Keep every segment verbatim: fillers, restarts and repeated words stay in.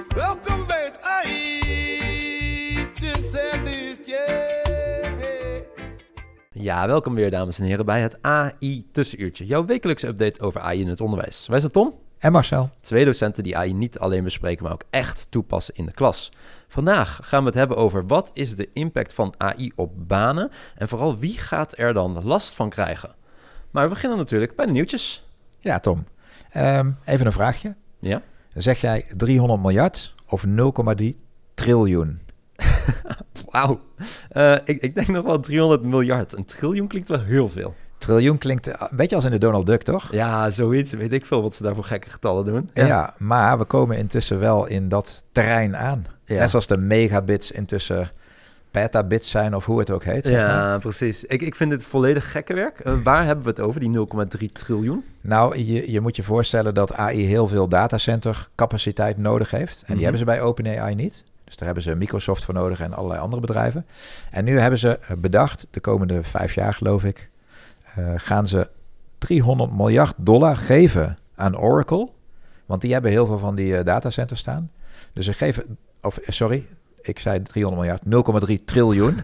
Welkom bij het A I. Dit zijn dit, yeah. Ja, welkom weer dames en heren bij het A I-tussenuurtje. Jouw wekelijkse update over A I in het onderwijs. Wij zijn Tom. En Marcel. Twee docenten die A I niet alleen bespreken, maar ook echt toepassen in de klas. Vandaag gaan we het hebben over wat is de impact van A I op banen en vooral wie gaat er dan last van krijgen. Maar we beginnen natuurlijk bij de nieuwtjes. Ja, Tom. Um, even een vraagje. Ja? Zeg jij driehonderd miljard of nul komma drie triljoen? Wauw. Uh, ik, ik denk nog wel driehonderd miljard. Een triljoen klinkt wel heel veel. Triljoen klinkt een beetje als in de Donald Duck, toch? Ja, zoiets. Weet ik veel wat ze daar voor gekke getallen doen. Ja, ja, maar we komen intussen wel in dat terrein aan. Ja. Net zoals de megabits intussen petabits zijn of hoe het ook heet. Zeg Ja, maar. precies. Ik, ik vind dit volledig gekke werk. Uh, waar hebben we het over, die nul komma drie triljoen? Nou, je, je moet je voorstellen dat A I heel veel datacenter capaciteit nodig heeft. En die Mm-hmm. hebben ze bij OpenAI niet. Dus daar hebben ze Microsoft voor nodig en allerlei andere bedrijven. En nu hebben ze bedacht, de komende vijf jaar geloof ik, uh, gaan ze driehonderd miljard dollar geven aan Oracle. Want die hebben heel veel van die uh, datacenters staan. Dus ze geven, of sorry, ik zei driehonderd miljard, nul komma drie triljoen.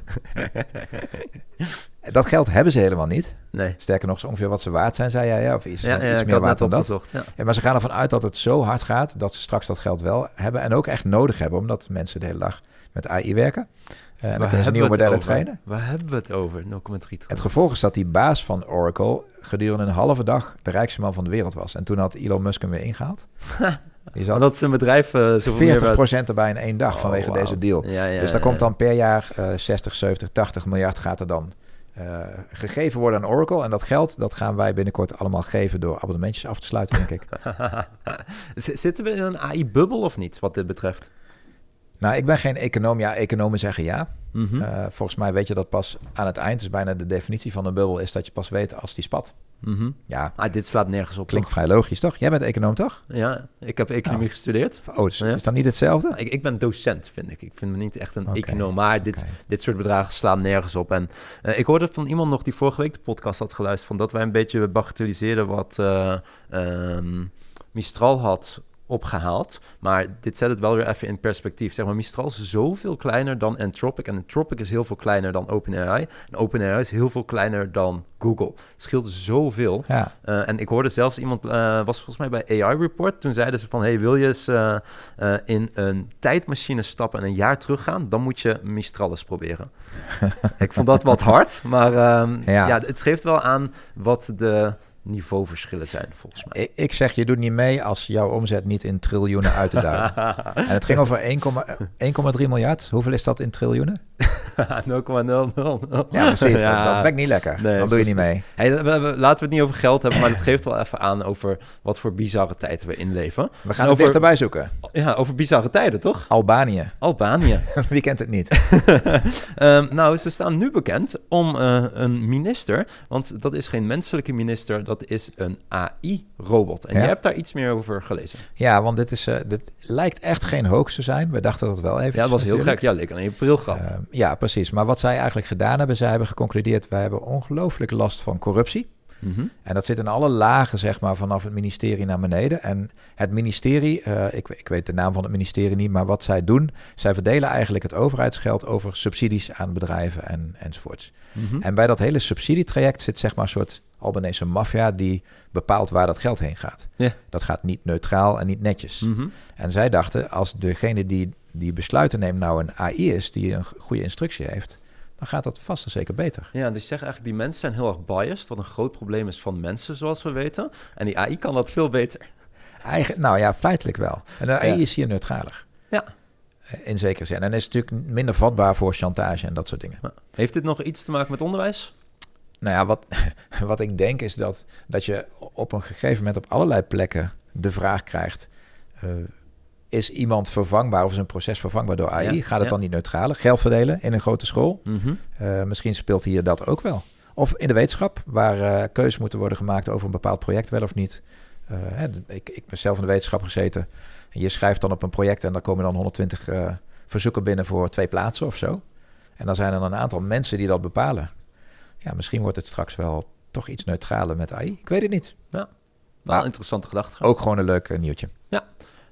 Dat geld hebben ze helemaal niet. Nee. Sterker nog, zo ongeveer wat ze waard zijn, zei jij. Ja, of iets, Ja, ja, iets ik meer had waard net dan dat. opgezocht, ja. Ja, maar ze gaan ervan uit dat het zo hard gaat dat ze straks dat geld wel hebben en ook echt nodig hebben, omdat mensen de hele dag met A I werken. Uh, en dan kunnen ze nieuwe modellen trainen. Waar hebben we het over? nul komma drie triljoen. Het gevolg is dat die baas van Oracle gedurende een halve dag de rijkste man van de wereld was. En toen had Elon Musk hem weer ingehaald. Die zat Omdat zijn bedrijf uh, zoveel veertig meer procent erbij in één dag Oh, vanwege wauw. deze deal. Ja, ja, dus daar ja, komt ja. dan per jaar uh, zestig, zeventig, tachtig miljard gaat er dan uh, gegeven worden aan Oracle. En dat geld, dat gaan wij binnenkort allemaal geven door abonnementjes af te sluiten, denk ik. Z- Zitten we in een A I-bubbel of niet, wat dit betreft? Nou, ik ben geen econoom. Ja, economen zeggen ja. Mm-hmm. Uh, volgens mij weet je dat pas aan het eind. Dus bijna de definitie van een bubbel is dat je pas weet als die spat. Mm-hmm. Ja, Ah, dit slaat nergens op. klinkt toch? vrij logisch, toch? Jij bent econoom, toch? Ja, ik heb economie Nou. gestudeerd. Oh, dus Ja. is dat niet hetzelfde? Ik, ik ben docent, vind ik. Ik vind me niet echt een Oké, econoom. Maar dit, oké. dit soort bedragen slaan nergens op. En uh, ik hoorde van iemand nog die vorige week de podcast had geluisterd, van dat wij een beetje bagatelliseren wat uh, um, Mistral had opgehaald. Maar dit zet het wel weer even in perspectief. Zeg maar, Mistral is zoveel kleiner dan Anthropic. En Anthropic is heel veel kleiner dan OpenAI. En OpenAI is heel veel kleiner dan Google. Het scheelt zoveel. Ja. Uh, en ik hoorde zelfs iemand, uh, was volgens mij bij A I Report. Toen zeiden ze van, hey, wil je eens uh, uh, in een tijdmachine stappen en een jaar teruggaan? Dan moet je Mistral eens proberen. Ik vond dat wat hard. Maar um, ja. ja, het geeft wel aan wat de niveauverschillen zijn, volgens mij. Ik, ik zeg, je doet niet mee als jouw omzet niet in triljoenen uit te duiden. En het ging over één komma drie miljard. Hoeveel is dat in triljoenen? nul komma nul nul nul. Ja, precies. Ja. Dat, dat ben ik niet lekker. Nee, dan doe je precies. niet mee. Hey, we, we, laten we het niet over geld hebben, maar het geeft wel even aan over wat voor bizarre tijden we inleven. We gaan En het over, dichterbij zoeken. Ja, over bizarre tijden, toch? Albanië. Albanië. Wie kent het niet? um, nou, ze staan nu bekend om uh, een minister, want dat is geen menselijke minister, dat is een A I-robot. En Ja? jij hebt daar iets meer over gelezen. Ja, want dit, is, uh, dit lijkt echt geen hoax te zijn. We dachten dat wel even. Ja, dat was heel gek. Ja, leek een aprilgrap. Uh, ja, precies. Maar wat zij eigenlijk gedaan hebben, zij hebben geconcludeerd, wij hebben ongelooflijk last van corruptie. Mm-hmm. En dat zit in alle lagen, zeg maar, vanaf het ministerie naar beneden. En het ministerie, uh, ik, ik weet de naam van het ministerie niet, maar wat zij doen, zij verdelen eigenlijk het overheidsgeld over subsidies aan bedrijven en, enzovoorts. Mm-hmm. En bij dat hele subsidietraject zit, zeg maar, een soort Albanese maffia die bepaalt waar dat geld heen gaat. Yeah. Dat gaat niet neutraal en niet netjes. Mm-hmm. En zij dachten, als degene die die besluiten neemt nou een A I is, die een goede instructie heeft, dan gaat dat vast en zeker beter. Ja, dus je zegt eigenlijk, die mensen zijn heel erg biased, wat een groot probleem is van mensen, zoals we weten. En die A I kan dat veel beter. Eigen, nou ja, feitelijk wel. En de A I Ja. is hier neutraler. Ja. In zekere zin. En is natuurlijk minder vatbaar voor chantage en dat soort dingen. Ja. Heeft dit nog iets te maken met onderwijs? Nou ja, wat, wat ik denk is dat, dat je op een gegeven moment op allerlei plekken de vraag krijgt, Uh, is iemand vervangbaar of is een proces vervangbaar door A I? Ja, Gaat het ja. dan niet neutraler? Geld verdelen in een grote school? Mm-hmm. Uh, misschien speelt hier dat ook wel. Of in de wetenschap, waar uh, keuzes moeten worden gemaakt over een bepaald project wel of niet. Uh, hè, ik, ik ben zelf in de wetenschap gezeten. En je schrijft dan op een project en dan komen dan honderdtwintig uh, verzoeken binnen voor twee plaatsen of zo. En dan zijn er een aantal mensen die dat bepalen. Ja, misschien wordt het straks wel toch iets neutraler met A I. Ik weet het niet. Ja, wel Maar een interessante gedachte. ook gewoon een leuk uh, nieuwtje. Ja.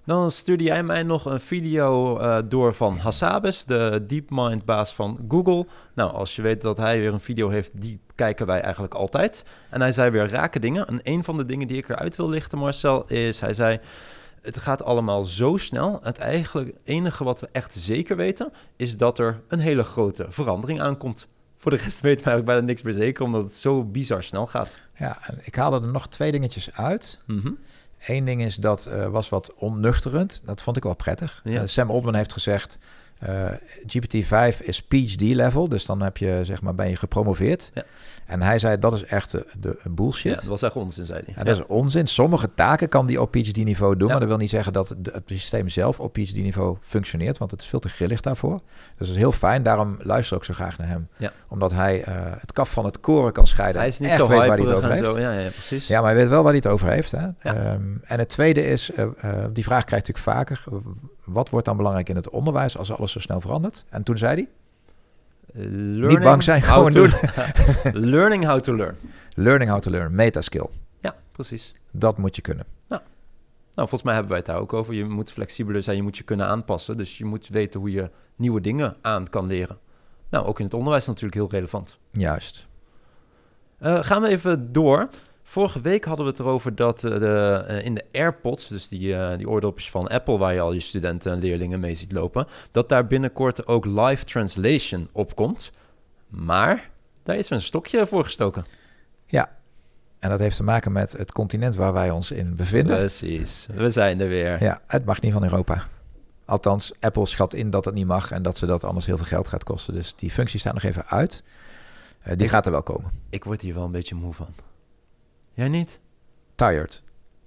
Dan stuurde jij mij nog een video uh, door van Hassabis, de DeepMind-baas van Google. Nou, als je weet dat hij weer een video heeft, die kijken wij eigenlijk altijd. En hij zei weer rake dingen. En een van de dingen die ik eruit wil lichten, Marcel, is hij zei... Het gaat allemaal zo snel. Het eigenlijk enige wat we echt zeker weten, is dat er een hele grote verandering aankomt. Voor de rest weten we eigenlijk bijna niks meer zeker, omdat het zo bizar snel gaat. Ja, en ik haalde er nog twee dingetjes uit. Mm-hmm. Eén ding is dat uh, was wat onnuchterend. Dat vond ik wel prettig. Ja. Uh, Sam Altman heeft gezegd, uh, G P T vijf is P H D level, dus dan heb je, zeg maar, ben je gepromoveerd. Ja. En hij zei, dat is echt de, de bullshit. Ja, dat was echt onzin, zei hij. Ja, dat ja. is onzin. Sommige taken kan die op P H D niveau doen, ja. maar dat wil niet zeggen dat de, het systeem zelf op P H D niveau functioneert, want het is veel te grillig daarvoor. Dus dat is heel fijn. Daarom luister ik ook zo graag naar hem. Ja. Omdat hij uh, het kaf van het koren kan scheiden. Hij is niet echt zo weet waar hij het over heeft. Zo. Ja, ja, precies. Ja, maar hij weet wel waar hij het over heeft. Hè? Ja. Um, en het tweede is, uh, uh, die vraag krijg je natuurlijk vaker. Wat wordt dan belangrijk in het onderwijs als alles zo snel verandert? En toen zei hij... Learning niet bang zijn, gewoon to, doen. Learning how to learn. Learning how to learn, metaskill. Ja, precies. Dat moet je kunnen. Nou, nou, volgens mij hebben wij het daar ook over. Je moet flexibeler zijn, je moet je kunnen aanpassen. Dus je moet weten hoe je nieuwe dingen aan kan leren. Nou, ook in het onderwijs natuurlijk heel relevant. Juist. Uh, gaan we even door. Vorige week hadden we het erover dat uh, de, uh, in de AirPods, dus die, uh, die oordopjes van Apple, waar je al je studenten en leerlingen mee ziet lopen, dat daar binnenkort ook live translation op komt. Maar daar is een stokje voor gestoken. Ja, en dat heeft te maken met het continent waar wij ons in bevinden. Precies, we zijn er weer. Ja, het mag niet van Europa. Althans, Apple schat in dat het niet mag en dat ze dat anders heel veel geld gaat kosten. Dus die functie staat nog even uit. Uh, die ik, gaat er wel komen. Ik word hier wel een beetje moe van. Jij niet? Tired.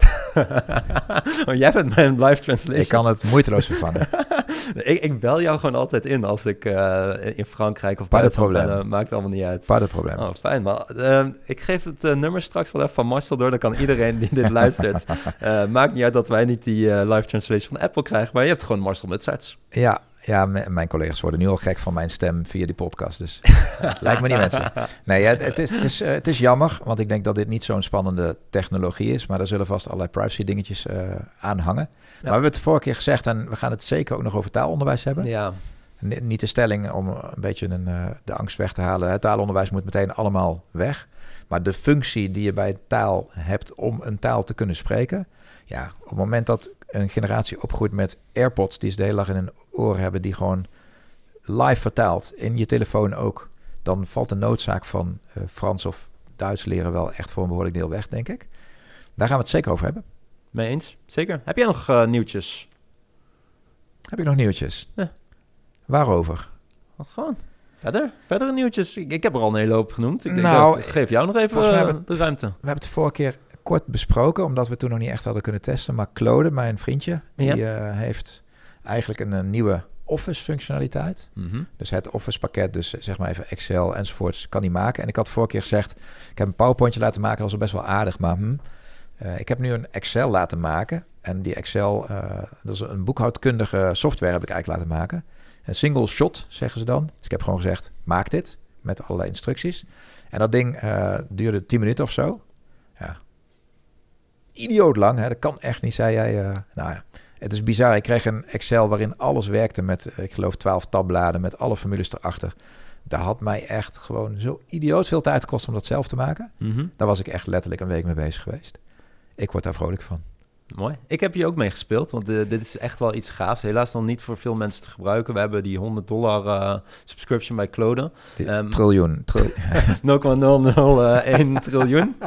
oh, jij bent mijn live translation. Ik kan het moeiteloos vervangen. ik, ik bel jou gewoon altijd in als ik uh, in Frankrijk of Duitsland ben. Uh, maakt allemaal niet uit. Pas het probleem. Oh, fijn. Maar uh, ik geef het uh, nummer straks wel even van Marcel door. Dan kan iedereen die dit luistert. Uh, maakt niet uit dat wij niet die uh, live translation van Apple krijgen. Maar je hebt gewoon Marcel Mutsaerts. Ja, ja, m- mijn collega's worden nu al gek van mijn stem via die podcast. Dus lijkt me niet mensen. Nee, ja, het, is, het, is, uh, het is jammer, want ik denk dat dit niet zo'n spannende technologie is. Maar er zullen vast allerlei privacy dingetjes uh, aan hangen. Ja. Maar we hebben het de vorige keer gezegd en we gaan het zeker ook nog over taalonderwijs hebben. Ja. N- niet de stelling om een beetje een, uh, de angst weg te halen. Het taalonderwijs moet meteen allemaal weg. Maar de functie die je bij taal hebt om een taal te kunnen spreken. Ja, op het moment dat een generatie opgroeit met AirPods die ze de hele dag in hun oren hebben, die gewoon live vertaalt, in je telefoon ook, dan valt de noodzaak van uh, Frans of Duits leren wel echt voor een behoorlijk deel weg, denk ik. Daar gaan we het zeker over hebben. Mee eens, zeker. Heb jij nog uh, nieuwtjes? Heb ik nog nieuwtjes? Ja. Waarover? Oh, gewoon verder. Verdere nieuwtjes. Ik, ik heb er al een hele hoop genoemd. Ik, nou, denk, ik geef jou nog even uh, het, de ruimte. We hebben het de vorige keer kort besproken, omdat we toen nog niet echt hadden kunnen testen. Maar Claude, mijn vriendje, die ja. uh, heeft eigenlijk een, een nieuwe Office-functionaliteit. Mm-hmm. Dus het Office-pakket, dus zeg maar even Excel enzovoorts, kan hij maken. En ik had vorige keer gezegd, ik heb een PowerPointje laten maken, dat was best wel aardig, maar hm, uh, ik heb nu een Excel laten maken. En die Excel, uh, dat is een boekhoudkundige software heb ik eigenlijk laten maken. Een single shot, zeggen ze dan. Dus ik heb gewoon gezegd, maak dit, met allerlei instructies. En dat ding uh, duurde tien minuten of zo. Ja. Idioot lang, hè? Dat kan echt niet, zei jij. Uh, nou ja, het is bizar. Ik kreeg een Excel waarin alles werkte met, ik geloof, twaalf tabbladen met alle formules erachter. Dat had mij echt gewoon zo idioot veel tijd gekost om dat zelf te maken. Mm-hmm. Daar was ik echt letterlijk een week mee bezig geweest. Ik word daar vrolijk van. Mooi. Ik heb hier ook mee gespeeld, want uh, dit is echt wel iets gaafs. Helaas nog niet voor veel mensen te gebruiken. We hebben die honderd dollar uh, subscription bij Claude. Um, triljoen. Tril- nul komma nul nul één triljoen.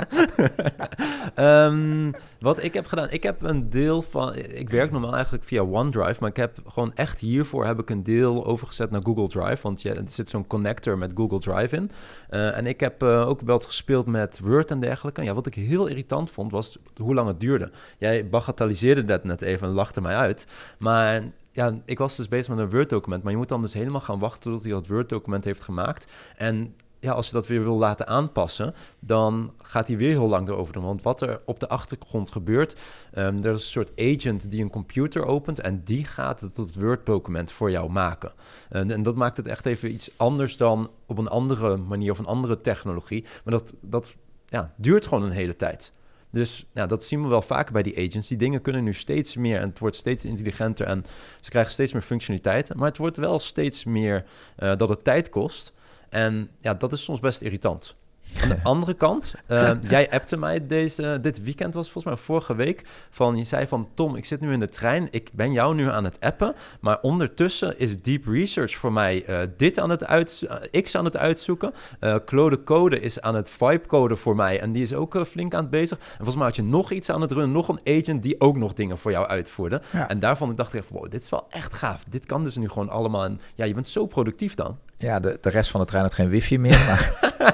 um, wat ik heb gedaan, ik heb een deel van... Ik werk normaal eigenlijk via OneDrive, maar ik heb gewoon echt hiervoor heb ik een deel overgezet naar Google Drive. Want ja, er zit zo'n connector met Google Drive in. Uh, en ik heb uh, ook wel wat gespeeld met Word en dergelijke. En ja, wat ik heel irritant vond, was hoe lang het duurde. Jij bagatelliseerde dat net even en lachte mij uit. Maar ja, ik was dus bezig met een Word-document. Maar je moet dan dus helemaal gaan wachten tot hij dat Word-document heeft gemaakt. En ja, als je dat weer wil laten aanpassen, dan gaat hij weer heel lang erover doen. Want wat er op de achtergrond gebeurt, um, er is een soort agent die een computer opent en die gaat het, het Word-document voor jou maken. En, en dat maakt het echt even iets anders dan op een andere manier of een andere technologie. Maar dat, dat ja, duurt gewoon een hele tijd. Dus ja, dat zien we wel vaker bij die agents. Die dingen kunnen nu steeds meer en het wordt steeds intelligenter en ze krijgen steeds meer functionaliteiten. Maar het wordt wel steeds meer uh, dat het tijd kost. En ja, dat is soms best irritant. Aan de andere kant, uh, jij appte mij deze, dit weekend, was volgens mij vorige week, van je zei van Tom, ik zit nu in de trein, ik ben jou nu aan het appen, maar ondertussen is Deep Research voor mij uh, dit aan het uit, uh, X aan het uitzoeken. Uh, Claude Code is aan het vibe coden voor mij en die is ook uh, flink aan het bezig. En volgens mij had je nog iets aan het runnen, nog een agent die ook nog dingen voor jou uitvoerde. Ja. En daarvan dacht ik echt, wow, dit is wel echt gaaf. Dit kan dus nu gewoon allemaal. En ja, je bent zo productief dan. Ja, de, de rest van de trein had geen wifi meer, maar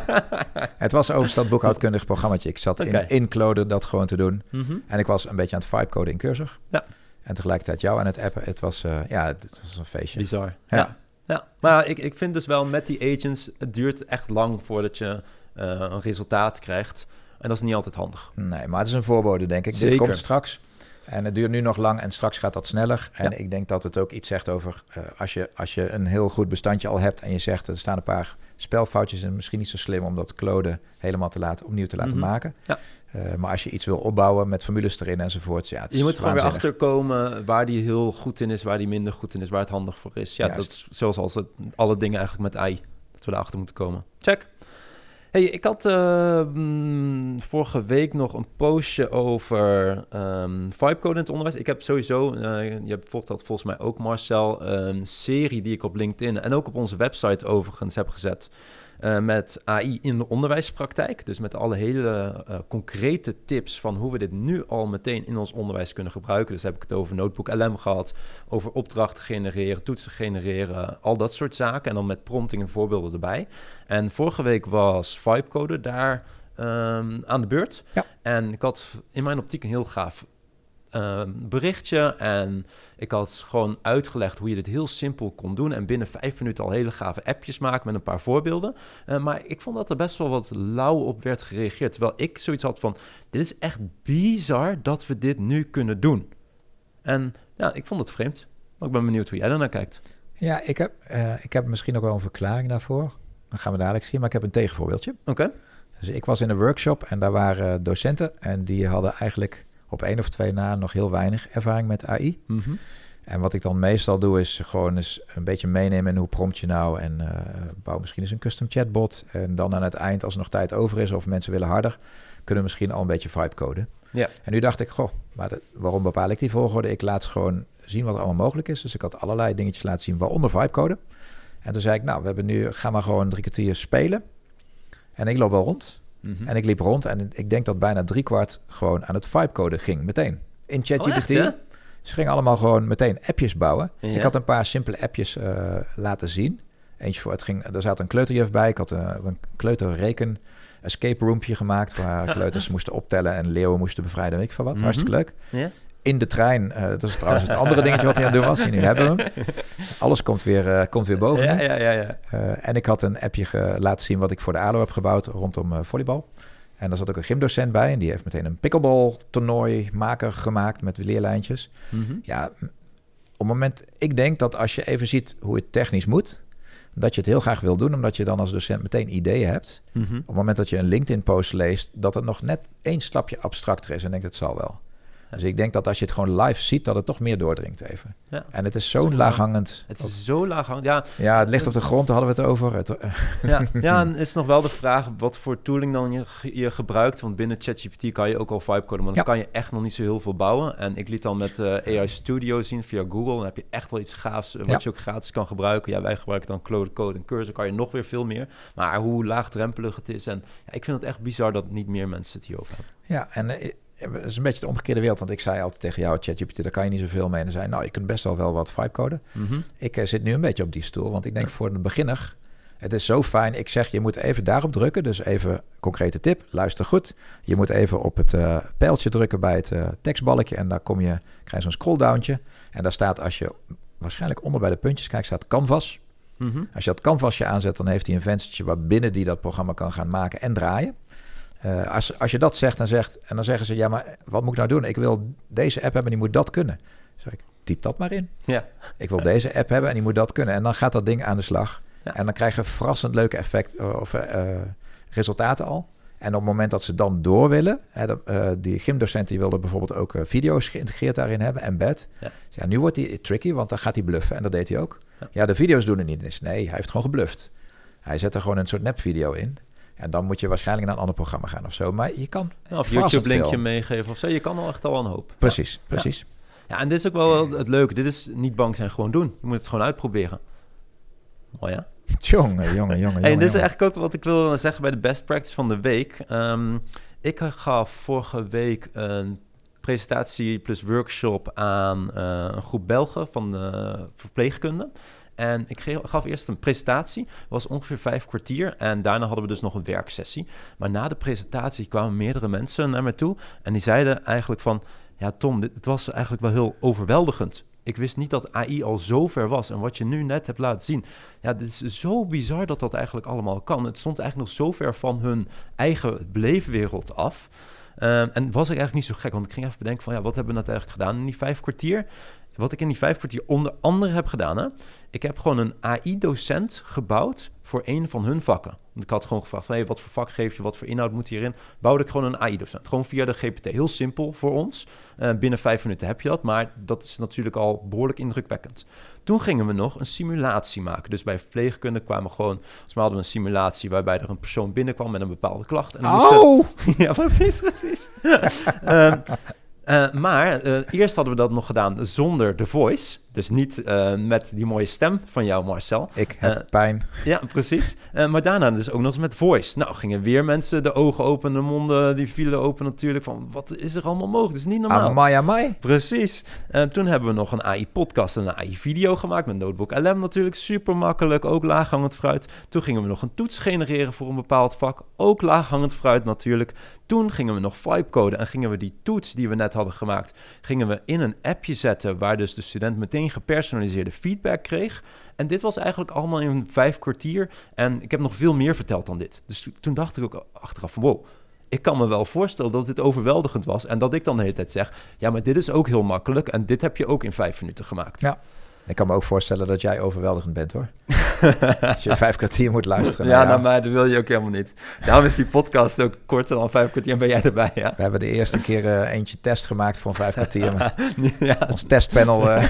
het was overigens dat boekhoudkundig programmaatje. Ik zat okay. in, in Claude dat gewoon te doen. Mm-hmm. En ik was een beetje aan het vibecoden in Cursor. Ja. En tegelijkertijd jou aan het appen. Het was, uh, ja, het was een feestje. Bizar. Ja. ja. ja. Maar ik, ik vind dus wel met die agents, het duurt echt lang voordat je uh, een resultaat krijgt. En dat is niet altijd handig. Nee, maar het is een voorbode, denk ik. Zeker. Dit komt straks. En het duurt nu nog lang en straks gaat dat sneller. En ja. ik denk dat het ook iets zegt over... Uh, als, je, als je een heel goed bestandje al hebt en je zegt... er staan een paar spelfoutjes en misschien niet zo slim... om dat Claude helemaal te laten, opnieuw te laten mm-hmm. maken. Ja. Uh, maar als je iets wil opbouwen met formules erin enzovoort... Ja, het is je moet gewoon weer waanzinnig. achterkomen waar die heel goed in is... waar die minder goed in is, waar het handig voor is. Ja, Juist. Dat is zoals als het, alle dingen eigenlijk met A I... dat we daarachter moeten komen. Check. Hey, ik had uh, mm, vorige week nog een postje over um, Vibecode in het onderwijs. Ik heb sowieso, uh, je volgt dat volgens mij ook, Marcel, een serie die ik op LinkedIn en ook op onze website overigens heb gezet. Uh, met A I in de onderwijspraktijk. Dus met alle hele uh, concrete tips van hoe we dit nu al meteen in ons onderwijs kunnen gebruiken. Dus heb ik het over Notebook L M gehad, over opdrachten genereren, toetsen genereren, al dat soort zaken. En dan met prompting en voorbeelden erbij. En vorige week was Vibecode daar um, aan de beurt. Ja. En ik had in mijn optiek een heel gaaf Uh, berichtje en ik had gewoon uitgelegd hoe je dit heel simpel kon doen en binnen vijf minuten al hele gave appjes maken met een paar voorbeelden. Uh, maar ik vond dat er best wel wat lauw op werd gereageerd, terwijl ik zoiets had van, dit is echt bizar dat we dit nu kunnen doen. En ja, ik vond het vreemd, maar ik ben benieuwd hoe jij daarnaar kijkt. Ja, ik heb, uh, ik heb misschien ook wel een verklaring daarvoor. Dat gaan we dadelijk zien, maar ik heb een tegenvoorbeeldje. Oké. Okay. Dus ik was in een workshop en daar waren docenten en die hadden eigenlijk op één of twee na nog heel weinig ervaring met A I. Mm-hmm. En wat ik dan meestal doe is gewoon eens een beetje meenemen in hoe prompt je nou en uh, bouw misschien eens een custom chatbot. En dan aan het eind, als er nog tijd over is of mensen willen harder, kunnen we misschien al een beetje vibe coden. Ja. En nu dacht ik, goh, maar de, waarom bepaal ik die volgorde? Ik laat gewoon zien wat er allemaal mogelijk is. Dus ik had allerlei dingetjes laten zien, waaronder vibe coden. En toen zei ik, nou, we hebben nu, ga maar gewoon drie kwartier spelen. En ik loop wel rond. Mm-hmm. En ik liep rond en ik denk dat bijna driekwart gewoon aan het vibecoden ging. Meteen. In ChatGPT. Oh, ze gingen allemaal gewoon meteen appjes bouwen. Ja. Ik had een paar simpele appjes uh, laten zien. Eentje voor, het ging, er zat een kleuterjuf bij. Ik had een, een kleuterreken escape roompje gemaakt. Waar kleuters moesten optellen en leeuwen moesten bevrijden. Weet ik van wat. Mm-hmm. Hartstikke leuk. Ja. In de trein, uh, dat is trouwens het andere dingetje wat hij aan het doen was. En nu hebben we hem. Alles komt weer, uh, komt weer boven. Ja, ja, ja, ja. Uh, en ik had een appje ge- laten zien wat ik voor de A L O heb gebouwd rondom uh, volleybal. En daar zat ook een gymdocent bij. En die heeft meteen een pickleball toernooi maker gemaakt met leerlijntjes. Mm-hmm. Ja, op het moment, ik denk dat als je even ziet hoe het technisch moet, dat je het heel graag wil doen, omdat je dan als docent meteen ideeën hebt. Mm-hmm. Op het moment dat je een LinkedIn-post leest, dat het nog net één stapje abstracter is. En denk dat het zal wel. Dus ik denk dat als je het gewoon live ziet, dat het toch meer doordringt even. Ja. En het is zo'n zo laaghangend. Het is zo laaghangend, ja. Ja, het ligt op de grond, daar hadden we het over. Het, ja, ja, en is nog wel de vraag wat voor tooling dan je, je gebruikt. Want binnen ChatGPT kan je ook al vibecoden, maar dan ja. kan je echt nog niet zo heel veel bouwen. En ik liet dan met uh, A I Studio zien via Google. Dan heb je echt wel iets gaafs, wat ja. je ook gratis kan gebruiken. Ja, wij gebruiken dan Claude Code en Cursor, kan je nog weer veel meer. Maar hoe laagdrempelig het is. En ja, ik vind het echt bizar dat niet meer mensen het hierover hebben. Ja, en Uh, het is een beetje de omgekeerde wereld, want ik zei altijd tegen jou, ChatGPT, daar kan je niet zoveel mee. En dan zei nou, je kunt best wel wel wat vibecoden. Mm-hmm. Ik uh, zit nu een beetje op die stoel, want ik denk ja. voor de beginner, het is zo fijn. Ik zeg, je moet even daarop drukken, dus even concrete tip, luister goed. Je moet even op het uh, pijltje drukken bij het uh, tekstbalkje en daar kom je, krijg je zo'n scrolldowntje. En daar staat, als je waarschijnlijk onder bij de puntjes kijkt, staat Canvas. Mm-hmm. Als je dat Canvasje aanzet, dan heeft hij een venstertje waarbinnen die dat programma kan gaan maken en draaien. Uh, als, als je dat zegt en zegt, en dan zeggen ze, ja, maar wat moet ik nou doen? Ik wil deze app hebben en die moet dat kunnen. Dan zeg ik, typ dat maar in. Ja. Ik wil deze app hebben en die moet dat kunnen. En dan gaat dat ding aan de slag. Ja. En dan krijg je verrassend leuke effect of uh, resultaten al. En op het moment dat ze dan door willen... Hè, dat, uh, die gymdocent die wilde bijvoorbeeld ook uh, video's geïntegreerd daarin hebben, embed. Ja. Dus ja, nu wordt hij tricky, want dan gaat hij bluffen. En dat deed hij ook. Ja, ja de video's doen het niet. Dus nee, hij heeft gewoon gebluft. Hij zet er gewoon een soort nepvideo in. En dan moet je waarschijnlijk naar een ander programma gaan of zo. Maar je kan... Ja, of YouTube-linkje meegeven of zo. Je kan al echt al een hoop. Precies, ja. precies. Ja. ja, en dit is ook wel het leuke. Dit is niet bang zijn, gewoon doen. Je moet het gewoon uitproberen. Mooi, ja? Jongen, jongen, jongen. Hey, en dit is jongen. eigenlijk ook wat ik wil zeggen bij de best practice van de week. Um, ik gaf vorige week een presentatie plus workshop aan uh, een groep Belgen van de verpleegkunde. En ik gaf eerst een presentatie, was ongeveer vijf kwartier. En daarna hadden we dus nog een werksessie. Maar na de presentatie kwamen meerdere mensen naar me toe. En die zeiden eigenlijk van, ja Tom, dit, het was eigenlijk wel heel overweldigend. Ik wist niet dat A I al zo ver was. En wat je nu net hebt laten zien, ja, dit is zo bizar dat dat eigenlijk allemaal kan. Het stond eigenlijk nog zo ver van hun eigen beleefwereld af. Uh, en was ik eigenlijk niet zo gek, want ik ging even bedenken van, ja, wat hebben we nou eigenlijk gedaan in die vijf kwartier? Wat ik in die vijf kwartier onder andere heb gedaan, hè? Ik heb gewoon een A I-docent gebouwd voor een van hun vakken. Want ik had gewoon gevraagd, hey, wat voor vak geef je, wat voor inhoud moet hierin? Bouwde ik gewoon een A I-docent, gewoon via de G P T. Heel simpel voor ons. Uh, binnen vijf minuten heb je dat, maar dat is natuurlijk al behoorlijk indrukwekkend. Toen gingen we nog een simulatie maken. Dus bij verpleegkunde kwamen gewoon, dus we hadden een simulatie waarbij er een persoon binnenkwam met een bepaalde klacht. En dan oh! moesten... ja, precies, precies. um, Uh, maar uh, eerst hadden we dat nog gedaan zonder de voice. Dus niet uh, met die mooie stem van jou, Marcel. Ik heb uh, pijn. Ja, precies. Uh, maar daarna dus ook nog eens met voice. Nou, gingen weer mensen de ogen open, de monden, die vielen open natuurlijk. Van, wat is er allemaal mogelijk? Dat is niet normaal. Amai, amai. Precies. Uh, toen hebben we nog een A I-podcast en een A I-video gemaakt met Notebook L M natuurlijk. Super makkelijk, ook laaghangend fruit. Toen gingen we nog een toets genereren voor een bepaald vak. Ook laaghangend fruit natuurlijk. Toen gingen we nog vibe-coden en gingen we die toets die we net hadden gemaakt, gingen we in een appje zetten waar dus de student meteen gepersonaliseerde feedback kreeg. En dit was eigenlijk allemaal in vijf kwartier. En ik heb nog veel meer verteld dan dit. Dus toen dacht ik ook achteraf van wow, ik kan me wel voorstellen dat dit overweldigend was. En dat ik dan de hele tijd zeg, ja, maar dit is ook heel makkelijk. En dit heb je ook in vijf minuten gemaakt. Ja. Ik kan me ook voorstellen dat jij overweldigend bent, hoor. Als je vijf kwartier moet luisteren. Ja, naar mij, dat wil je ook helemaal niet. Daarom is die podcast ook korter dan vijf kwartier en ben jij erbij, ja. We hebben de eerste keer uh, eentje test gemaakt voor een vijf kwartier. Maar ja. Ons testpanel... Uh...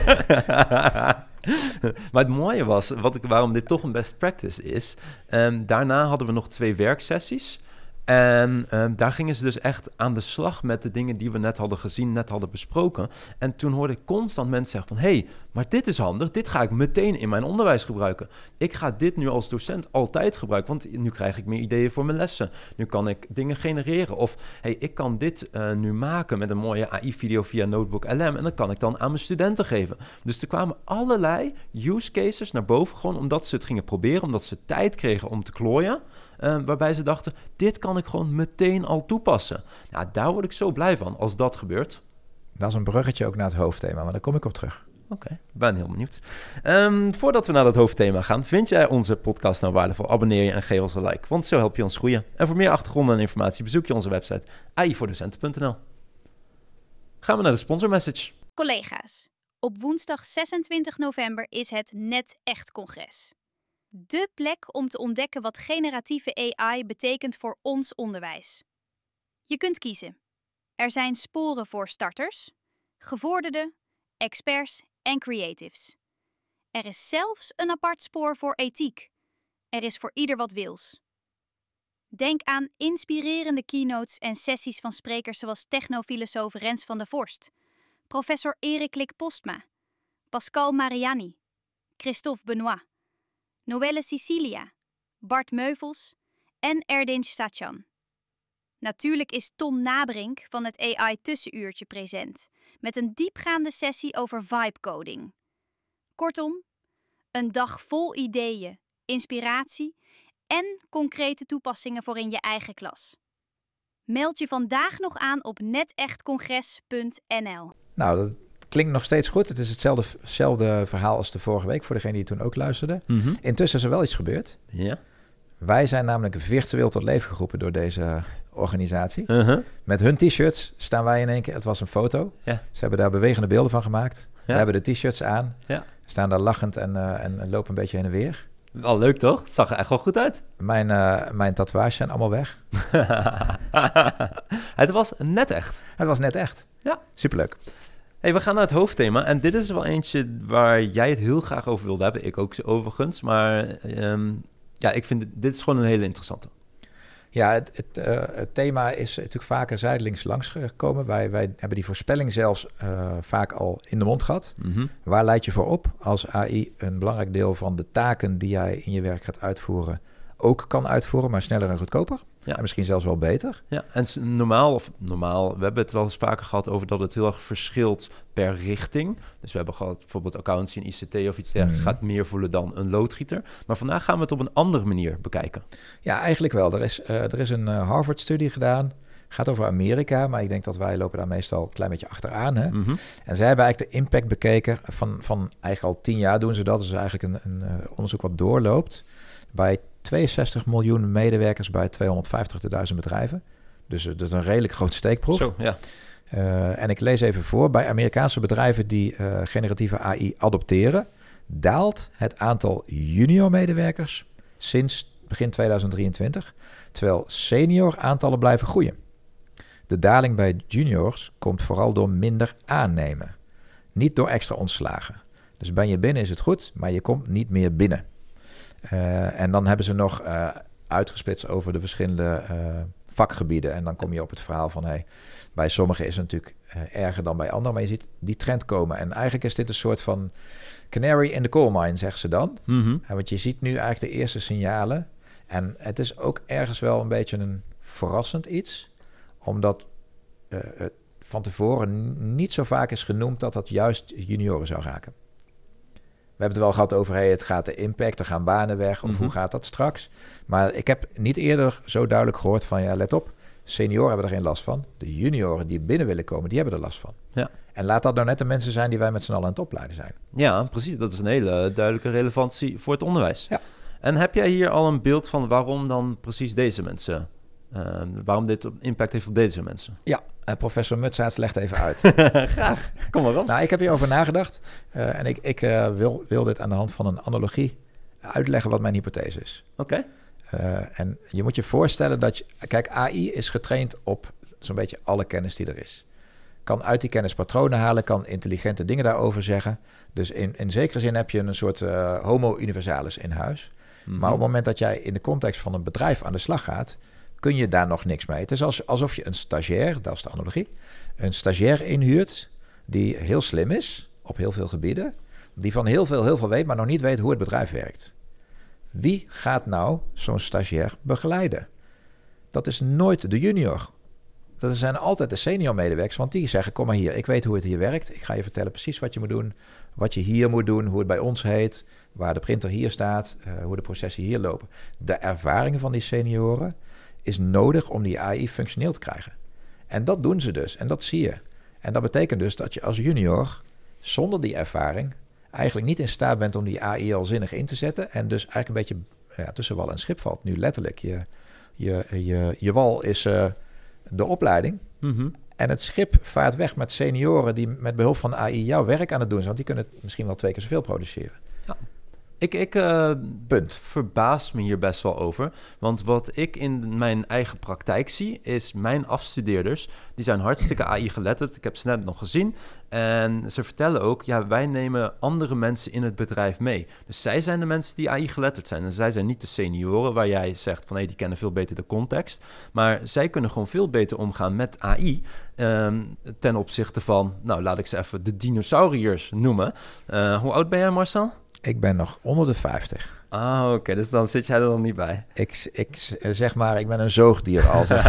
Maar het mooie was, wat ik, waarom dit toch een best practice is, um, daarna hadden we nog twee werksessies. En um, daar gingen ze dus echt aan de slag met de dingen die we net hadden gezien, net hadden besproken. En toen hoorde ik constant mensen zeggen van, hé, hey, maar dit is handig, dit ga ik meteen in mijn onderwijs gebruiken. Ik ga dit nu als docent altijd gebruiken, want nu krijg ik meer ideeën voor mijn lessen. Nu kan ik dingen genereren. Of, hey, ik kan dit uh, nu maken met een mooie A I-video via Notebook L M en dat kan ik dan aan mijn studenten geven. Dus er kwamen allerlei use cases naar boven, gewoon omdat ze het gingen proberen, omdat ze tijd kregen om te klooien. Uh, waarbij ze dachten, dit kan ik gewoon meteen al toepassen. Ja, daar word ik zo blij van als dat gebeurt. Dat is een bruggetje ook naar het hoofdthema, maar daar kom ik op terug. Oké, okay, ben heel benieuwd. Um, voordat we naar dat hoofdthema gaan, vind jij onze podcast nou waardevol? Abonneer je en geef ons een like, want zo help je ons groeien. En voor meer achtergronden en informatie bezoek je onze website a i voor docenten punt n l. Gaan we naar de sponsor message. Collega's, op woensdag zesentwintig november is het Net Echt Congres. De plek om te ontdekken wat generatieve A I betekent voor ons onderwijs. Je kunt kiezen. Er zijn sporen voor starters, gevorderden, experts en creatives. Er is zelfs een apart spoor voor ethiek. Er is voor ieder wat wils. Denk aan inspirerende keynotes en sessies van sprekers zoals technofilosoof Rens van der Vorst, professor Erik Lik Postma, Pascal Mariani, Christophe Benoit, Noelle Sicilia, Bart Meuvels en Erdinç Sachan. Natuurlijk is Tom Nabrink van het A I-tussenuurtje present, met een diepgaande sessie over vibe-coding. Kortom, een dag vol ideeën, inspiratie en concrete toepassingen voor in je eigen klas. Meld je vandaag nog aan op net echt congres punt n l. Nou, dat klinkt nog steeds goed. Het is hetzelfde, hetzelfde verhaal als de vorige week, voor degene die toen ook luisterde. Mm-hmm. Intussen is er wel iets gebeurd. Ja. Wij zijn namelijk virtueel tot leven geroepen door deze organisatie. Uh-huh. Met hun t-shirts staan wij in één keer. Het was een foto. Ja. Ze hebben daar bewegende beelden van gemaakt. Ja. We hebben de t-shirts aan. Ja. Staan daar lachend en, uh, en lopen een beetje heen en weer. Wel leuk, toch? Het zag er echt wel goed uit. Mijn, uh, mijn tatoeages zijn allemaal weg. Het was net echt. Het was net echt. Ja. Superleuk. Hey, we gaan naar het hoofdthema. En dit is wel eentje waar jij het heel graag over wilde hebben. Ik ook overigens. Maar um, ja, ik vind dit, dit is gewoon een hele interessante. Ja, het, het, uh, het thema is natuurlijk vaker zijdelings langsgekomen. Wij, wij hebben die voorspelling zelfs uh, vaak al in de mond gehad. Mm-hmm. Waar leid je voor op als A I een belangrijk deel van de taken die jij in je werk gaat uitvoeren ook kan uitvoeren, maar sneller en goedkoper? Ja. En misschien zelfs wel beter. Ja, en normaal, of normaal, we hebben het wel eens vaker gehad over dat het heel erg verschilt per richting. Dus we hebben gehad bijvoorbeeld accountancy en I C T of iets dergelijks mm. gaat meer voelen dan een loodgieter. Maar vandaag gaan we het op een andere manier bekijken. Ja, eigenlijk wel. Er is, uh, er is een uh, Harvard-studie gedaan. Gaat over Amerika, maar ik denk dat wij lopen daar meestal een klein beetje achteraan. Hè? Mm-hmm. En zij hebben eigenlijk de impact bekeken van, van eigenlijk al tien jaar doen ze dat. Dus eigenlijk een, een uh, onderzoek wat doorloopt bij tweeënzestig miljoen medewerkers bij tweehonderdvijftigduizend bedrijven. Dus dat is een redelijk groot steekproef. Zo, ja. Uh, en ik lees even voor. Bij Amerikaanse bedrijven die uh, generatieve A I adopteren, daalt het aantal junior medewerkers sinds begin tweeduizend drieëntwintig, terwijl senior aantallen blijven groeien. De daling bij juniors komt vooral door minder aannemen, niet door extra ontslagen. Dus ben je binnen is het goed, maar je komt niet meer binnen. Uh, en dan hebben ze nog uh, uitgesplitst over de verschillende uh, vakgebieden. En dan kom je op het verhaal van, hey, bij sommigen is het natuurlijk uh, erger dan bij anderen. Maar je ziet die trend komen. En eigenlijk is dit een soort van canary in the coal mine, zeggen ze dan. Mm-hmm. Uh, want je ziet nu eigenlijk de eerste signalen. En het is ook ergens wel een beetje een verrassend iets. Omdat uh, het van tevoren niet zo vaak is genoemd dat dat juist junioren zou raken. We hebben het wel gehad over, hey, het gaat de impact, er gaan banen weg, of mm-hmm. hoe gaat dat straks? Maar ik heb niet eerder zo duidelijk gehoord van, ja, let op, senioren hebben er geen last van. De junioren die binnen willen komen, die hebben er last van. Ja. En laat dat nou net de mensen zijn die wij met z'n allen aan het opleiden zijn. Ja, precies. Dat is een hele duidelijke relevantie voor het onderwijs. Ja. En heb jij hier al een beeld van waarom dan precies deze mensen, uh, waarom dit impact heeft op deze mensen? Ja. Uh, professor Mutsaerts legt even uit. Graag, kom maar op. Nou, ik heb hierover nagedacht uh, en ik, ik uh, wil, wil dit aan de hand van een analogie uitleggen wat mijn hypothese is. Oké. Okay. Uh, en je moet je voorstellen dat je... Kijk, A I is getraind op zo'n beetje alle kennis die er is. Kan uit die kennis patronen halen, kan intelligente dingen daarover zeggen. Dus in, in zekere zin heb je een soort uh, homo universalis in huis. Mm-hmm. Maar op het moment dat jij in de context van een bedrijf aan de slag gaat, kun je daar nog niks mee. Het is als, alsof je een stagiair, dat is de analogie, een stagiair inhuurt die heel slim is op heel veel gebieden, die van heel veel, heel veel weet, maar nog niet weet hoe het bedrijf werkt. Wie gaat nou zo'n stagiair begeleiden? Dat is nooit de junior. Dat zijn altijd de senior medewerkers, want die zeggen, kom maar hier, ik weet hoe het hier werkt. Ik ga je vertellen precies wat je moet doen, wat je hier moet doen, hoe het bij ons heet, waar de printer hier staat, uh, hoe de processen hier lopen. De ervaring van die senioren is nodig om die A I functioneel te krijgen. En dat doen ze dus. En dat zie je. En dat betekent dus dat je als junior zonder die ervaring eigenlijk niet in staat bent om die A I al zinnig in te zetten. En dus eigenlijk een beetje ja, tussen wal en schip valt. Nu letterlijk. Je, je, je, je wal is uh, de opleiding. Mm-hmm. En het schip vaart weg met senioren die met behulp van A I jouw werk aan het doen zijn. Want die kunnen misschien wel twee keer zoveel produceren. Ja. Ik, ik uh, Punt. verbaas me hier best wel over. Want wat ik in mijn eigen praktijk zie, is mijn afstudeerders, die zijn hartstikke A I geletterd. Ik heb ze net nog gezien. En ze vertellen ook, ja, wij nemen andere mensen in het bedrijf mee. Dus zij zijn de mensen die A I geletterd zijn. En zij zijn niet de senioren waar jij zegt van, hé, die kennen veel beter de context. Maar zij kunnen gewoon veel beter omgaan met A I. Um, ten opzichte van, nou, laat ik ze even de dinosauriërs noemen. Uh, hoe oud ben jij, Marcel? Ik ben nog onder de vijftig. Ah, oké. Okay. Dus dan zit jij er dan niet bij. Ik, ik zeg maar, ik ben een zoogdier al. Zeg.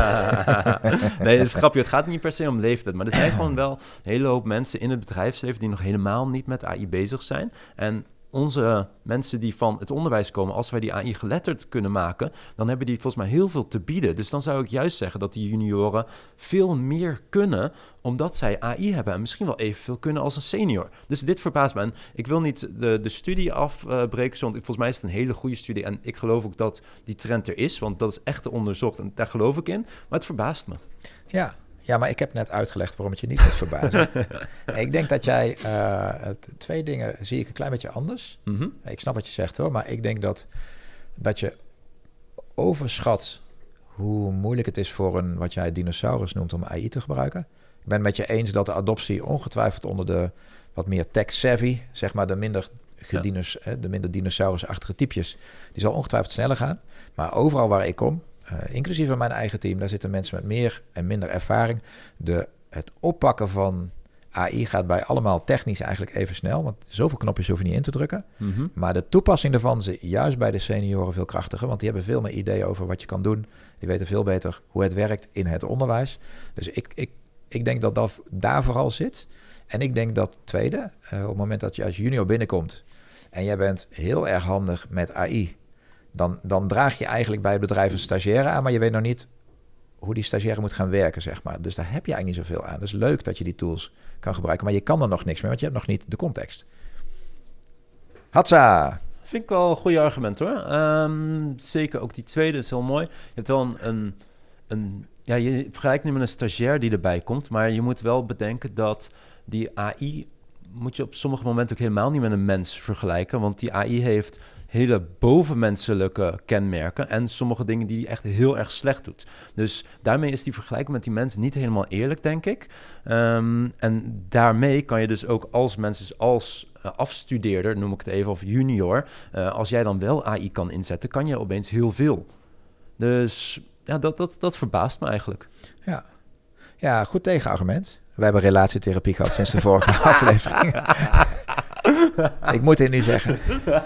Nee, dat is grappig. Het gaat niet per se om leeftijd. Maar er zijn gewoon wel een hele hoop mensen in het bedrijfsleven die nog helemaal niet met A I bezig zijn. En onze mensen die van het onderwijs komen, als wij die A I geletterd kunnen maken, dan hebben die volgens mij heel veel te bieden. Dus dan zou ik juist zeggen dat die junioren veel meer kunnen, omdat zij A I hebben en misschien wel evenveel kunnen als een senior. Dus dit verbaast me. En ik wil niet de, de studie afbreken, want volgens mij is het een hele goede studie en ik geloof ook dat die trend er is, want dat is echt onderzocht en daar geloof ik in. Maar het verbaast me. Ja. Ja, maar ik heb net uitgelegd waarom het je niet moet verbazen. Ik denk dat jij... Uh, het, twee dingen zie ik een klein beetje anders. Mm-hmm. Ik snap wat je zegt hoor, maar ik denk dat, dat je overschat hoe moeilijk het is voor een, wat jij dinosaurus noemt, om A I te gebruiken. Ik ben het met je eens dat de adoptie ongetwijfeld onder de wat meer tech-savvy, zeg maar de minder, gedinus, ja. de minder dinosaurusachtige typjes, die zal ongetwijfeld sneller gaan. Maar overal waar ik kom, uh, inclusief van mijn eigen team, daar zitten mensen met meer en minder ervaring. De, het oppakken van A I gaat bij allemaal technisch eigenlijk even snel, want zoveel knopjes hoef je niet in te drukken. Mm-hmm. Maar de toepassing daarvan is juist bij de senioren veel krachtiger, want die hebben veel meer ideeën over wat je kan doen. Die weten veel beter hoe het werkt in het onderwijs. Dus ik, ik, ik denk dat dat daar vooral zit. En ik denk dat tweede, uh, op het moment dat je als junior binnenkomt en jij bent heel erg handig met A I, dan, dan draag je eigenlijk bij het bedrijf een stagiaire aan, maar je weet nog niet hoe die stagiaire moet gaan werken, zeg maar. Dus daar heb je eigenlijk niet zoveel aan. Het is leuk dat je die tools kan gebruiken, maar je kan er nog niks mee, want je hebt nog niet de context. Hatsa! Vind ik wel een goede argument hoor. Um, zeker ook die tweede is heel mooi. Je hebt wel een... een, een ja, je vergelijkt nu met een stagiair die erbij komt, maar je moet wel bedenken dat die A I moet je op sommige momenten ook helemaal niet met een mens vergelijken, want die A I heeft hele bovenmenselijke kenmerken en sommige dingen die hij echt heel erg slecht doet. Dus daarmee is die vergelijking met die mensen niet helemaal eerlijk, denk ik. Um, en daarmee kan je dus ook als mensen, als uh, afstudeerder, noem ik het even, of junior, uh, als jij dan wel A I kan inzetten, kan je opeens heel veel. Dus ja, dat, dat, dat verbaast me eigenlijk. Ja, ja, goed tegenargument. We hebben relatietherapie gehad sinds de vorige aflevering. Ik moet het nu zeggen.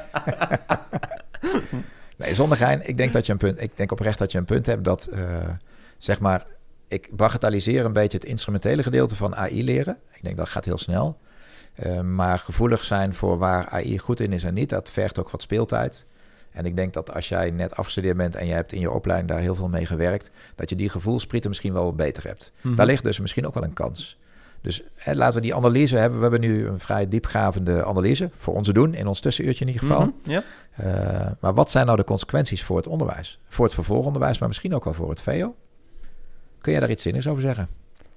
Nee, zonder gein. Ik denk dat je een punt. Ik denk oprecht dat je een punt hebt dat, uh, zeg maar, ik bagatelliseer een beetje het instrumentele gedeelte van A I leren. Ik denk dat gaat heel snel. Uh, maar gevoelig zijn voor waar A I goed in is en niet, dat vergt ook wat speeltijd. En ik denk dat als jij net afgestudeerd bent en je hebt in je opleiding daar heel veel mee gewerkt, dat je die gevoelsprieten misschien wel beter hebt. Mm-hmm. Daar ligt dus misschien ook wel een kans. Dus hè, laten we die analyse hebben. We hebben nu een vrij diepgravende analyse voor ons te doen, in ons tussenuurtje in ieder geval. Mm-hmm, yeah. uh, maar wat zijn nou de consequenties voor het onderwijs? Voor het vervolgonderwijs, maar misschien ook wel voor het V O? Kun jij daar iets zinnigs over zeggen?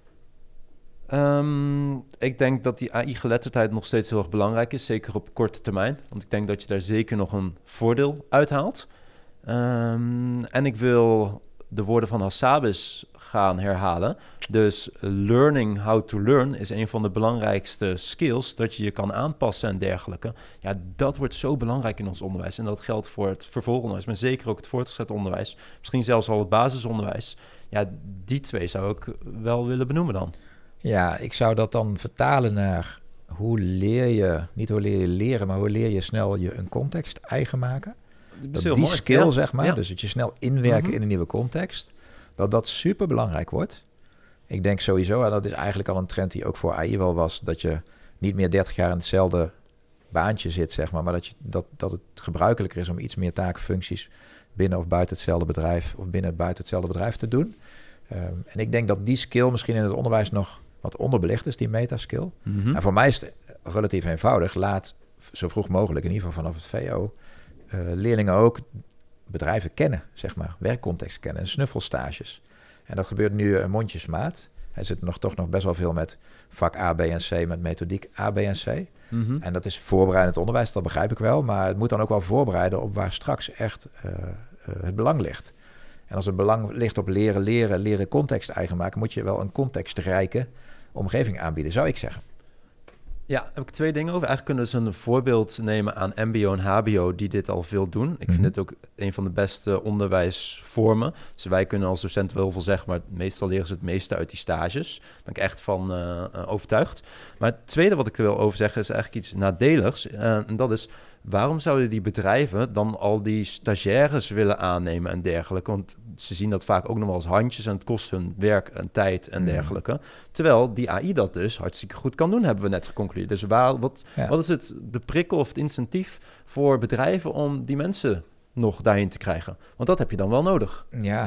Um, ik denk dat die A I-geletterdheid nog steeds heel erg belangrijk is, zeker op korte termijn. Want ik denk dat je daar zeker nog een voordeel uithaalt. Um, en ik wil de woorden van Hassabis gaan herhalen. Dus learning how to learn is een van de belangrijkste skills, dat je je kan aanpassen en dergelijke. Ja, dat wordt zo belangrijk in ons onderwijs. En dat geldt voor het vervolgonderwijs, maar zeker ook het voortgezet onderwijs. Misschien zelfs al het basisonderwijs. Ja, die twee zou ik wel willen benoemen dan. Ja, ik zou dat dan vertalen naar hoe leer je, niet hoe leer je leren, maar hoe leer je snel je een context eigen maken. Dat die mooi. skill, ja. zeg maar, ja. dus dat je snel inwerken mm-hmm. in een nieuwe context, dat dat super belangrijk wordt. Ik denk sowieso, en dat is eigenlijk al een trend die ook voor A I wel was, dat je niet meer dertig jaar in hetzelfde baantje zit, zeg maar, maar dat, je, dat, dat het gebruikelijker is om iets meer takenfuncties binnen of buiten hetzelfde bedrijf of binnen of buiten hetzelfde bedrijf te doen. Um, en ik denk dat die skill misschien in het onderwijs nog wat onderbelicht is, die metaskill. Mm-hmm. En voor mij is het relatief eenvoudig. Laat zo vroeg mogelijk, in ieder geval vanaf het V O, uh, leerlingen ook bedrijven kennen, zeg maar. Werkcontext kennen en snuffelstages. En dat gebeurt nu uh, mondjesmaat. Er zit nog toch nog best wel veel met vak A, B en C, met methodiek A, B en C. Mm-hmm. En dat is voorbereidend onderwijs, dat begrijp ik wel. Maar het moet dan ook wel voorbereiden op waar straks echt uh, uh, het belang ligt. En als het belang ligt op leren, leren, leren context eigen maken, moet je wel een contextrijke omgeving aanbieden, zou ik zeggen. Ja, heb ik twee dingen over. Eigenlijk kunnen ze een voorbeeld nemen aan M B O en H B O die dit al veel doen. Ik mm-hmm. vind het ook een van de beste onderwijsvormen. Dus wij kunnen als docent wel veel zeggen, maar meestal leren ze het meeste uit die stages. Daar ben ik echt van uh, uh, overtuigd. Maar het tweede wat ik er wil over zeggen is eigenlijk iets nadeligs. Uh, en dat is, waarom zouden die bedrijven dan al die stagiaires willen aannemen en dergelijke? Want ze zien dat vaak ook nog wel als handjes en het kost hun werk en tijd en dergelijke. Mm. Terwijl die A I dat dus hartstikke goed kan doen, hebben we net geconcludeerd. Dus waar, wat, ja. wat is het, de prikkel of het incentief voor bedrijven om die mensen nog daarheen te krijgen? Want dat heb je dan wel nodig. Ja,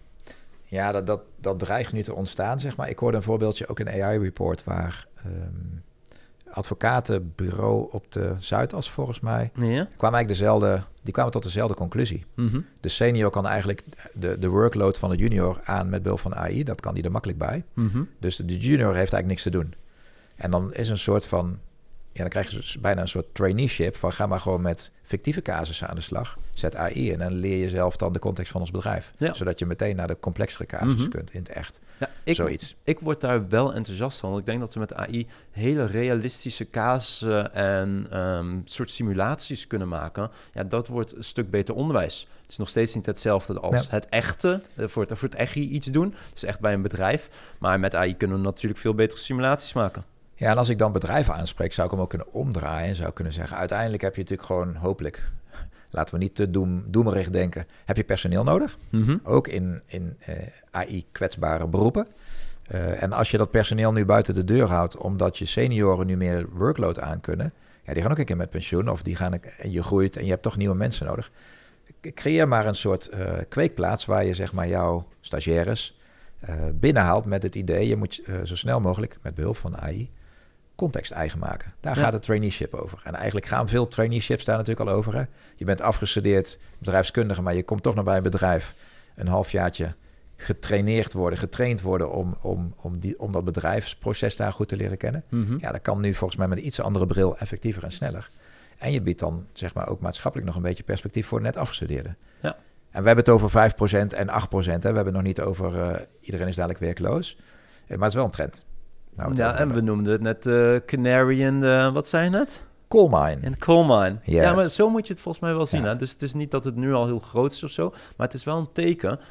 ja dat, dat, dat dreigt nu te ontstaan, zeg maar. Ik hoorde een voorbeeldje ook in A I Report waar um, advocatenbureau op de Zuidas, volgens mij. Ja. Kwamen eigenlijk dezelfde, die kwamen tot dezelfde conclusie. Mhm. De senior kan eigenlijk de, de workload van de junior aan met behulp van A I. Dat kan die er makkelijk bij. Mhm. Dus de, de junior heeft eigenlijk niks te doen. En dan is een soort van... Ja, dan krijg je dus bijna een soort traineeship van ga maar gewoon met fictieve casussen aan de slag. Zet A I in en leer je zelf dan de context van ons bedrijf. Ja. Zodat je meteen naar de complexere casussen Mm-hmm. kunt in het echt. Ja, ik, Zoiets. ik word daar wel enthousiast van. Want ik denk dat we met A I hele realistische casussen en um, soort simulaties kunnen maken. Ja, dat wordt een stuk beter onderwijs. Het is nog steeds niet hetzelfde als Ja. het echte. uh, Voor het, voor het echt iets doen. Dus echt bij een bedrijf. Maar met A I kunnen we natuurlijk veel betere simulaties maken. Ja, en als ik dan bedrijven aanspreek, zou ik hem ook kunnen omdraaien. En zou kunnen zeggen, uiteindelijk heb je natuurlijk gewoon, hopelijk, laten we niet te doem, doemerig denken, heb je personeel nodig. Mm-hmm. Ook in, in uh, A I-kwetsbare beroepen. Uh, en als je dat personeel nu buiten de deur houdt, omdat je senioren nu meer workload aan kunnen, ja, die gaan ook een keer met pensioen of die gaan, en je groeit en je hebt toch nieuwe mensen nodig. Creëer maar een soort uh, kweekplaats waar je zeg maar jouw stagiaires uh, binnenhaalt met het idee, je moet uh, zo snel mogelijk met behulp van A I context eigen maken. Daar ja. gaat het traineeship over. En eigenlijk gaan veel traineeships daar natuurlijk al over. Hè? Je bent afgestudeerd bedrijfskundige, maar je komt toch nog bij een bedrijf een halfjaartje getraineerd worden, getraind worden om, om, om, die, om dat bedrijfsproces daar goed te leren kennen. Mm-hmm. Ja, dat kan nu volgens mij met een iets andere bril effectiever en sneller. En je biedt dan zeg maar ook maatschappelijk nog een beetje perspectief voor de net afgestudeerden. Ja. En we hebben het over vijf procent en acht procent. Hè? We hebben het nog niet over uh, iedereen is dadelijk werkloos. Maar het is wel een trend. Nou, ja, en we noemden het net uh, Canary en uh, wat zei je net? Coal mine. En coal mine. Yes. Ja, maar zo moet je het volgens mij wel zien. Ja. Hè? Dus het is niet dat het nu al heel groot is of zo, maar het is wel een teken.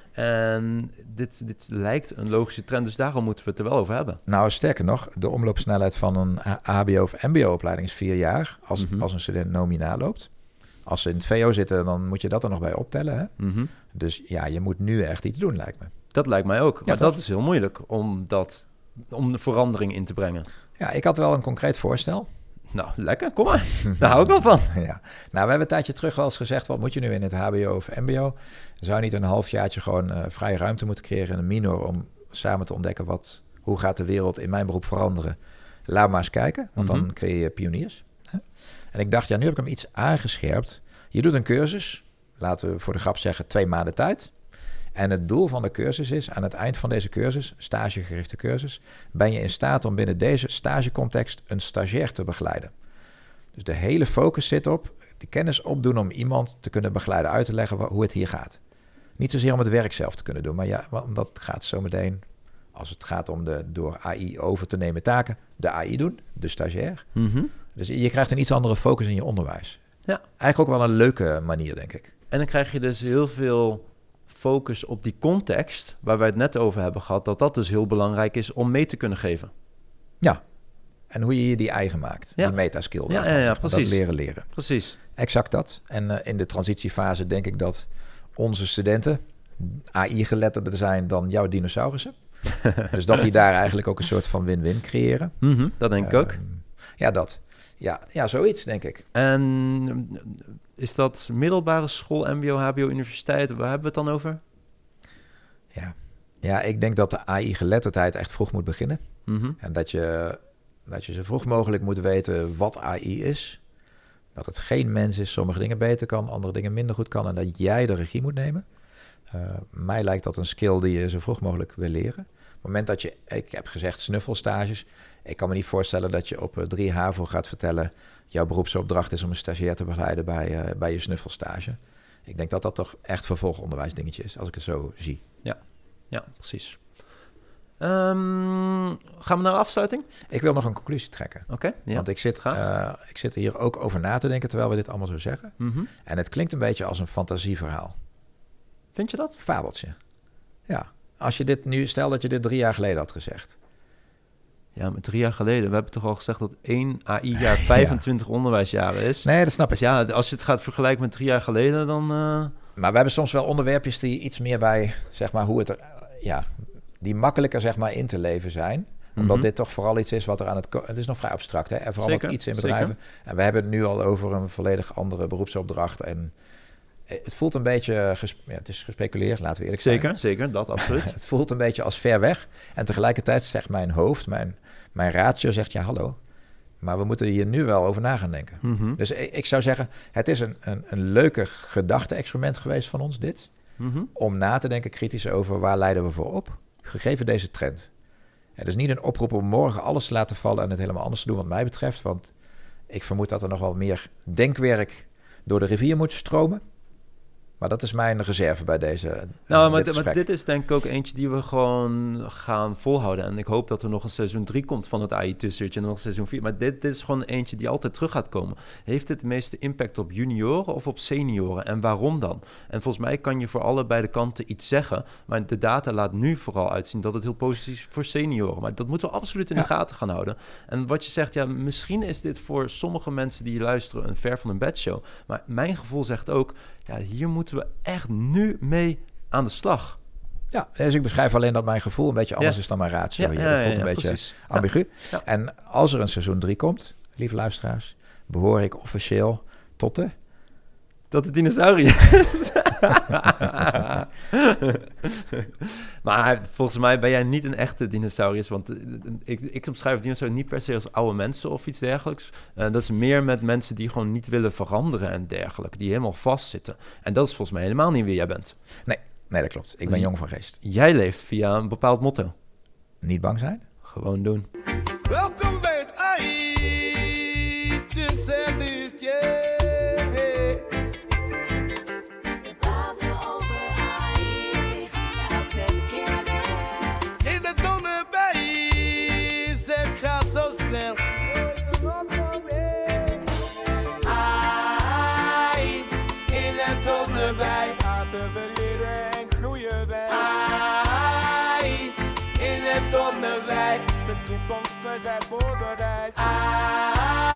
En dit, dit lijkt een logische trend, dus daarom moeten we het er wel over hebben. Nou, sterker nog, de omloopsnelheid van een H B O of M B O-opleiding is vier jaar als, Mm-hmm. als een student nominaal loopt. Als ze in het V O zitten, dan moet je dat er nog bij optellen. Hè? Mm-hmm. Dus ja, je moet nu echt iets doen, lijkt me. Dat lijkt mij ook. Ja, Maar toch? dat is heel moeilijk om, dat, om de verandering in te brengen. Ja, ik had wel een concreet voorstel. Nou, lekker, kom maar. Daar hou ik wel van. Ja. Nou, we hebben een tijdje terug wel eens gezegd, wat moet je nu in het H B O of M B O? Zou je niet een halfjaartje gewoon uh, vrije ruimte moeten creëren in een minor om samen te ontdekken wat, hoe gaat de wereld in mijn beroep veranderen? Laat maar eens kijken, want Mm-hmm. dan creëer je pioniers. Hè? En ik dacht, ja, nu heb ik hem iets aangescherpt. Je doet een cursus, laten we voor de grap zeggen twee maanden tijd. En het doel van de cursus is, aan het eind van deze cursus, stagegerichte cursus, ben je in staat om binnen deze stagecontext een stagiair te begeleiden. Dus de hele focus zit op de kennis opdoen om iemand te kunnen begeleiden, uit te leggen hoe het hier gaat. Niet zozeer om het werk zelf te kunnen doen, maar ja, want dat gaat zometeen, als het gaat om de door A I over te nemen taken, de A I doen, de stagiair. Mm-hmm. Dus je krijgt een iets andere focus in je onderwijs. Ja. Eigenlijk ook wel een leuke manier, denk ik. En dan krijg je dus heel veel focus op die context, waar wij het net over hebben gehad, dat dat dus heel belangrijk is om mee te kunnen geven. Ja. En hoe je je die eigen maakt. Ja. Die metaskill. Ja, daarvan, ja, ja, zeg maar. precies. Dat leren leren. Precies. Exact dat. En uh, in de transitiefase denk ik dat onze studenten A I-geletterder zijn dan jouw dinosaurussen. Dus dat die daar eigenlijk ook een soort van win-win creëren. Mm-hmm, dat denk ik Uh, ook. Ja, dat. Ja, ja, zoiets denk ik. En is dat middelbare school, M B O, H B O, universiteit? Waar hebben we het dan over? Ja, ja ik denk dat de A I-geletterdheid echt vroeg moet beginnen. Mm-hmm. En dat je, dat je zo vroeg mogelijk moet weten wat A I is. Dat het geen mens is, sommige dingen beter kan, andere dingen minder goed kan. En dat jij de regie moet nemen. Uh, mij lijkt dat een skill die je zo vroeg mogelijk wil leren. Op het moment dat je, ik heb gezegd snuffelstages. Ik kan me niet voorstellen dat je op drie HAVO gaat vertellen, jouw beroepsopdracht is om een stagiair te begeleiden bij, uh, bij je snuffelstage. Ik denk dat dat toch echt vervolgonderwijs dingetje is, als ik het zo zie. Ja, ja, precies. Um, gaan we naar de afsluiting? Ik wil nog een conclusie trekken. Oké, okay, ja. Want ik zit, uh, ik zit hier ook over na te denken terwijl we dit allemaal zo zeggen. Mm-hmm. En het klinkt een beetje als een fantasieverhaal. Vind je dat? Fabeltje. Ja. Als je dit nu, stel dat je dit drie jaar geleden had gezegd. Ja, maar drie jaar geleden, we hebben toch al gezegd dat één A I-jaar vijfentwintig ja. onderwijsjaren is. Nee, dat snap ik. Dus ja, als je het gaat vergelijken met drie jaar geleden, dan... Uh... Maar we hebben soms wel onderwerpjes die iets meer bij, zeg maar, hoe het er... Ja, die makkelijker, zeg maar, in te leven zijn. Omdat mm-hmm. dit toch vooral iets is wat er aan het... Ko- het is nog vrij abstract, hè? En vooral Zeker, wat iets in bedrijven. Zeker. En we hebben het nu al over een volledig andere beroepsopdracht. En het voelt een beetje... Gespe- ja, het is gespeculeerd, laten we eerlijk zijn. Zeker, zeker, dat absoluut. Het voelt een beetje als ver weg. En tegelijkertijd zegt mijn hoofd, mijn, mijn ratio zegt... Ja, hallo. Maar we moeten hier nu wel over na gaan denken. Mm-hmm. Dus ik, ik zou zeggen, het is een, een, een leuke gedachte-experiment geweest van ons, dit. Mm-hmm. Om na te denken kritisch over waar leiden we voor op, gegeven deze trend. Het is niet een oproep om morgen alles te laten vallen en het helemaal anders te doen wat mij betreft. Want ik vermoed dat er nog wel meer denkwerk door de rivier moet stromen. Maar dat is mijn reserve bij deze Nou, dit maar, d- maar dit is denk ik ook eentje die we gewoon gaan volhouden. En ik hoop dat er nog een seizoen drie komt van het A I-tussertje en nog een seizoen vier. Maar dit, dit is gewoon eentje die altijd terug gaat komen. Heeft dit de meeste impact op junioren of op senioren? En waarom dan? En volgens mij kan je voor allebei de kanten iets zeggen. Maar de data laat nu vooral uitzien dat het heel positief is voor senioren. Maar dat moeten we absoluut in de Ja. gaten gaan houden. En wat je zegt, ja, misschien is dit voor sommige mensen die luisteren een ver van een bedshow. Maar mijn gevoel zegt ook, ja, hier moeten we echt nu mee aan de slag. Ja, dus ik beschrijf alleen dat mijn gevoel een beetje anders Ja. is dan mijn ratio. Ja, hier. ja, Dat ja, voelt ja, een beetje precies. ambigu. Ja. En als er een seizoen drie komt, lieve luisteraars, behoor ik officieel tot de... Dat het dinosauriërs. Maar volgens mij ben jij niet een echte dinosaurus. Want uh, ik, ik omschrijf dinosauriërs niet per se als oude mensen of iets dergelijks. Uh, dat is meer met mensen die gewoon niet willen veranderen en dergelijke. Die helemaal vastzitten. En dat is volgens mij helemaal niet wie jij bent. Nee, nee, dat klopt. Ik ben jong van geest. Jij leeft via een bepaald motto. Niet bang zijn? Gewoon doen. Welkom bij het A I. Dit en dit, yeah. In de tonen bij, het gaat zo snel. A I, in de tonen bij. Laten we leren en groeien wij. A I, in het onderwijs. De toekomst, we zijn voorbereid. A I.